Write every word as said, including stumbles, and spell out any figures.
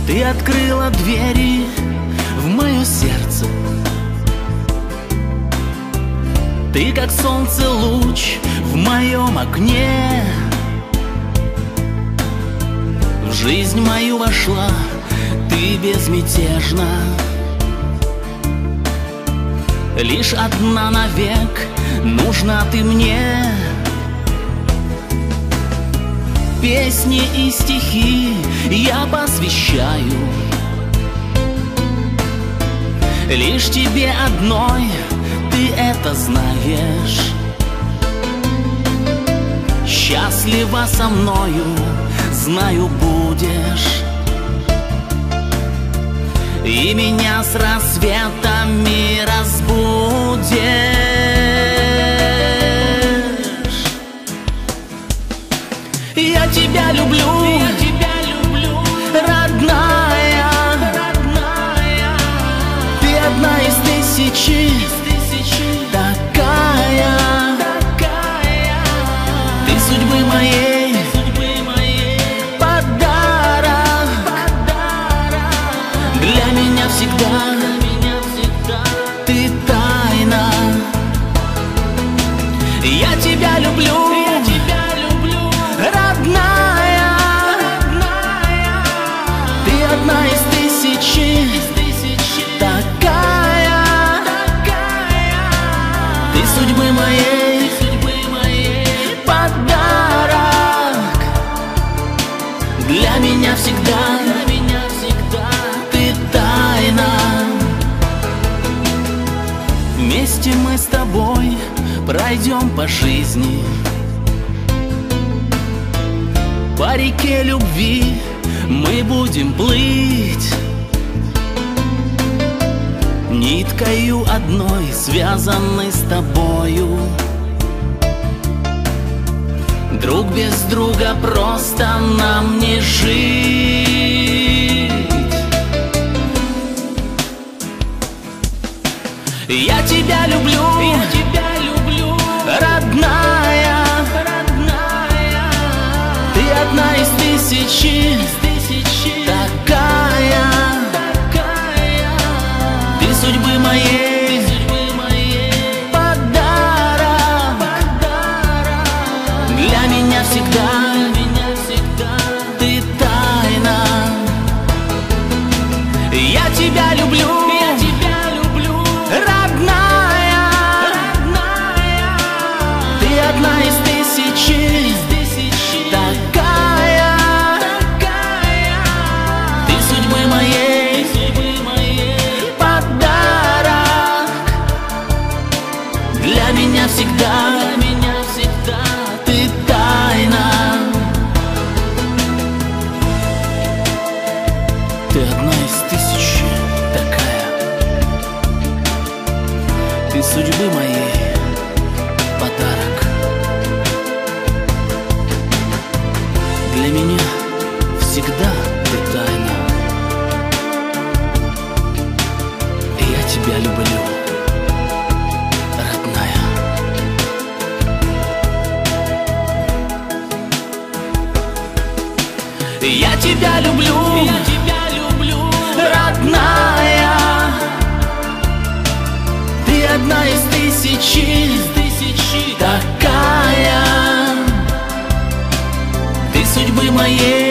Ты открыла двери в мое сердце. Ты как солнце луч в моем окне. В жизнь мою вошла ты безмятежно. Лишь одна навек нужна ты мне. Песни и стихи я посвящаю лишь тебе одной, ты это знаешь. Счастлива со мною, знаю, будешь. И меня с рассветами разбудишь. Я тебя люблю, я тебя люблю, родная, родная. Ты одна из тысячи, из тысячи. Такая, такая. Ты судьбы моей, судьбы моей. Подарок, подарок. Для меня всегда, для меня всегда. Ты тайна. Я тебя люблю, я тебя люблю, родная, родная. Ты одна из тысячи, из тысячи. Такая, такая. Ты судьбы моей, судьбы моей. Подарок. Для меня всегда, для меня всегда. Ты тайна. Вместе мы с тобой пройдем по жизни, по реке любви мы будем плыть. Ниткою одной связаны с тобою. Друг без друга просто нам не жить. Я тебя люблю, я тебя люблю, родная, родная. Ты одна из тысячи, из тысячи. Такая, такая. Ты судьбы моей, судьбы моей. Подарок, подарок. Для меня всегда, для меня всегда. Ты тайна. Я тебя люблю, я тебя люблю, родная, родная. Ты одна из тысячи, из тысячи. Такая, такая. Ты судьбы моей, судьбы моей. Подарок. Для меня всегда, для меня всегда. Ты тайна. Ты одна из тысячи. Такая. Ты судьбы моей. Подарок. Для меня всегда ты тайна. И я тебя люблю, родная. Я тебя люблю, я тебя люблю, родная. Ты одна из тысячи, из тысячи. Такая. Ты судьбы моей.